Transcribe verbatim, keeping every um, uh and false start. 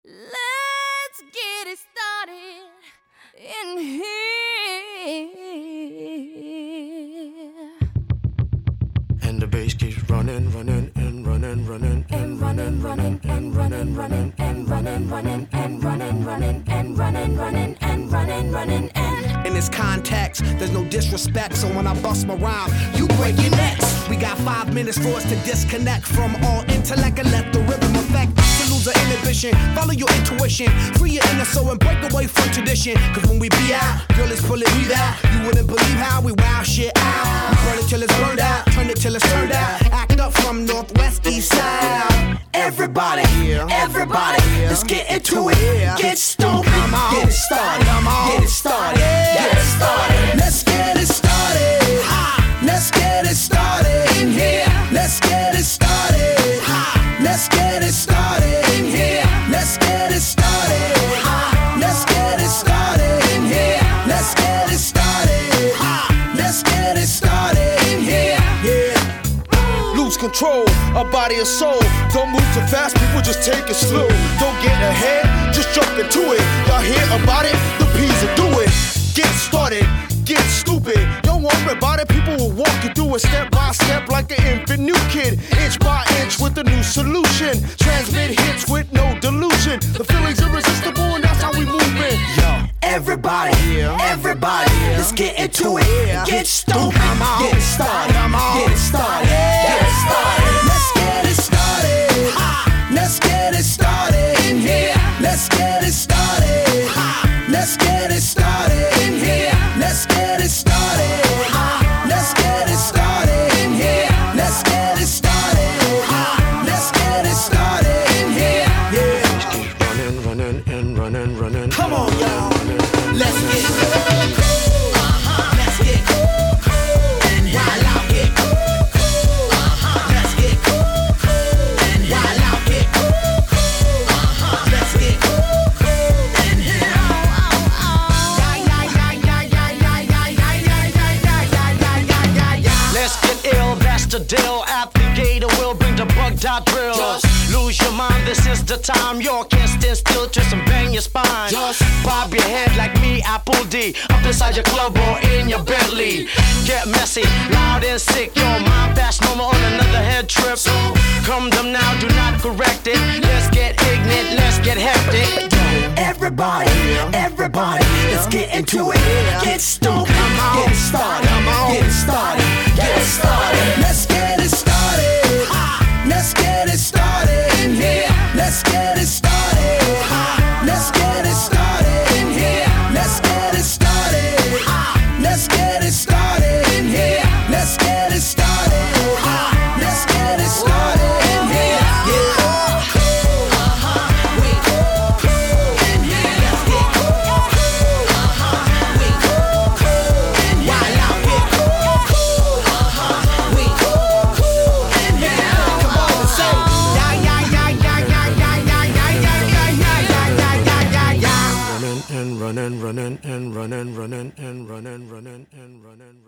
Let's get it started in here. And the bass keeps running, running, and running, running, and running, running, and running, running, and running, running, and running, running, and running, running, and running, running, and in this context, there's no disrespect, so when I bust my rhyme, you break your necks. We got five minutes for us to disconnect from all intellect and let the rhythm affect. To lose our inhibition, follow your intuition, free your inner soul and break away from tradition. Cause when we be out, girl, it's pulling me out. You wouldn't believe how we wow shit out. We burn it till it's burned out, turn it till it's turned out. Act up from northwest, east side. Everybody, everybody, let's get into it. Get stoned, get it started, get it started, get it started. Let's get it started. Let's get it started in here. Let's get it started. Let's get it started in here. Let's get it started. Let's get it started in here. Let's get it started. Let's get it started in here. Yeah. Lose control, our body and soul. Don't move too fast, people just take it slow. Don't get ahead, just jump into it. Y'all hear about it? The P's will do it. Get started, get stupid. Don't worry about it, people will walk you through it step by step like an infant new kid. Inch by inch with a new solution. Transmit hits with no delusion. The feeling's irresistible and that's how we move it. Yo, everybody, everybody, let's get into it. Get stupid, get it started, get it started, get it started. Let's get it started. Let's get it started in here. Let's get it started. Let's get it started in here. Let's get it started. Let's get it started in here. Let's get it started. Let's get it started in here. Yeah. keep running, running, and running, running. Come on, y'all. Let's get cool. Let's get cool. And while I get cool. Let's get cool. And while I get cool. Let's get cool. And here. Let's get ill, that's the deal. Applicator will bring the bug dot drill. Just lose your mind, this is the time. You can't stand still, twist and bang your spine. Just bob your head like me, Apple D. Up inside your club or in your Bentley. Get messy, loud and sick. Your mind fast, no more on another head trip. So come them now, do not correct it. Let's get ignorant, let's get hectic. Everybody, everybody, let's get into it. Get stoked, get it started, get it started, get it started. Let's get it started. Let's get it started in here. Let's get it started. Let's get it started in here. Let's get it started. Let's get it started in here. Let's get it started. Let's get it started in here. Yeah. Running, running, and running, and running, running, and running, running, and running.